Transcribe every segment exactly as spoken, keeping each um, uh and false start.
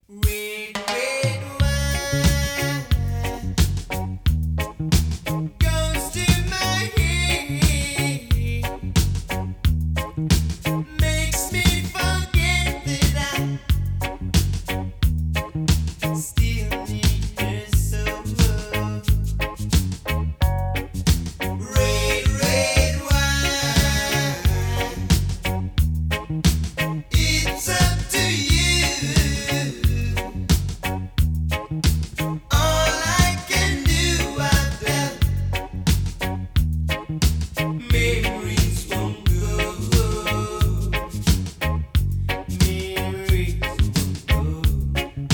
Red, red wine goes to my head, makes me forget that I still need her so. Red, red wine, it's up to you. All I can do, I felt memories won't go. Memories won't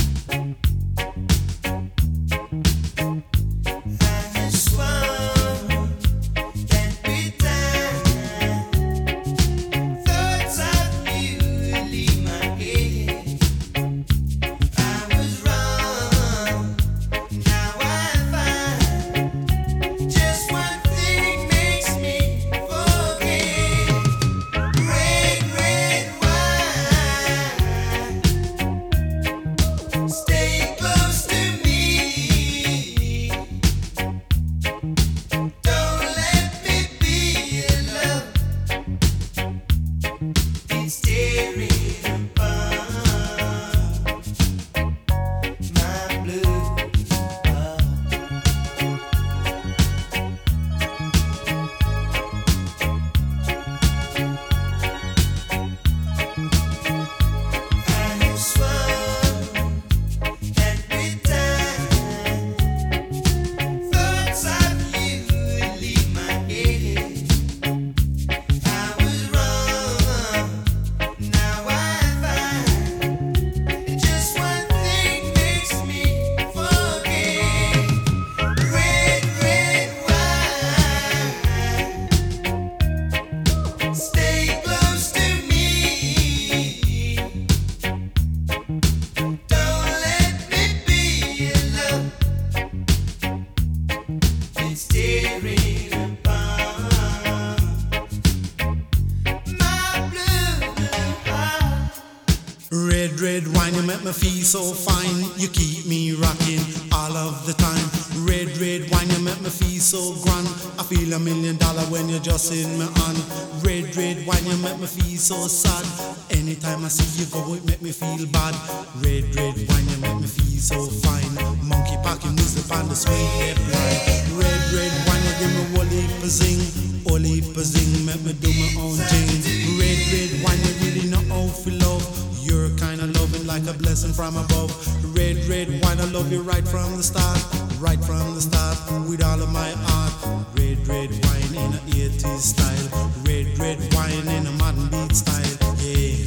go. I swore that with time, thoughts of you would leave my head. I was wrong. Now I find just one thing makes me forget. Red, red wine, stay close to me. Don't let me be alone. It's tearing apart my blue heart. I swore that with time, thoughts of you would leave my head. I was wrong. Now I find just one thing makes me forget. Red, red wine, stay close to me. Don't let me be alone. It's tearing apart my blue, blue heart. Red, red wine, you make me feel so fine. You keep me rocking all of the time. Red, red wine, you make me feel so grand. I feel a million dollar when you're just in my hand. Red, red wine, you make me feel so sad. Anytime I see you go, it make me feel bad. Red, red wine, you make me feel so fine. Monkey packing music on the sweet lip line. Red, red wine, you give me whole heap of zing. Whole heap of zing, make me do my own thing. Red, red wine, you really know how to love. You're kinda loving like a blessing from above. Red, red wine, I love you right from the start. Right from the start, with all of my heart. Red, red wine in a eighties style. Red, red wine in a modern beat style. Yeah.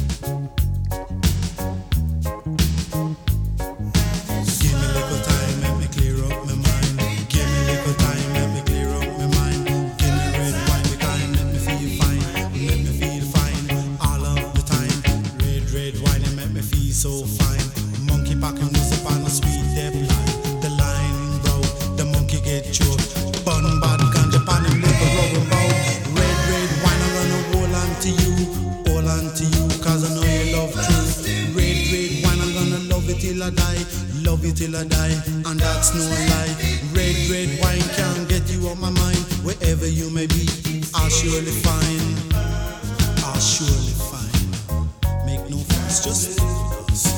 Give me a little time, let me clear up my mind. Give me a little time, let me clear up my mind. Give me red wine, because it make me feel fine. Make me feel fine all of the time. Red, red wine, it make me feel so fine. Monkey packing music on a sweet depth line. The line broke, the monkey get choked. Bun bad ganja pan him liver rubber bow. Red, red wine, I'm gonna hold on to you. Hold on to you, cause I know you love truth. Red, red wine, I'm gonna love it till I die. Love you till I die, and that's no lie. Red, red wine can't get you off my mind. Wherever you may be, I'll surely find. I'll surely find. Make no fuss, just stay with us.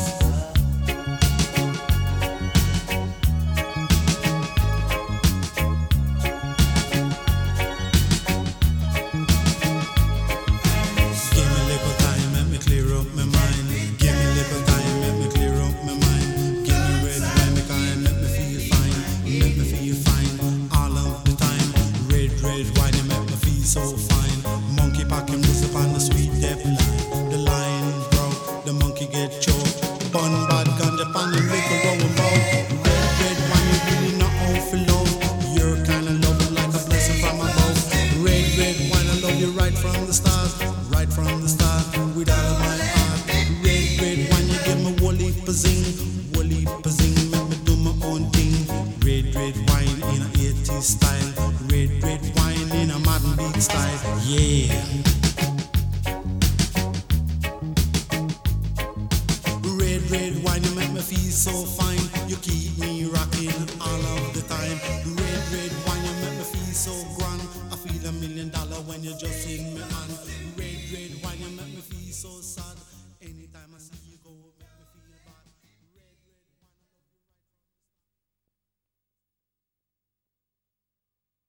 Give me a little time, let me clear up my mind. Give me a little time, let me clear up my mind. Give me red wine, because it make me feel fine. Make me feel fine all of the time. Red, red wine, it make me feel so fine. Monkey packing music on the sweet depth line. The line broke, the monkey get choked. Bun bad ganja pan and liquor rolling bout. Red, red wine, you really know how to love. You're kinda loving like a blessing from above. Red, red wine, I love you right from the start. Right from the start, with all of my heart. Red, red wine, you give me whole heap of zing. Whole heap of zing, make me do my own thing. Red, red wine in a eighties style. Red, red wine in a modern beat style. Yeah. Red, red wine, you so fine.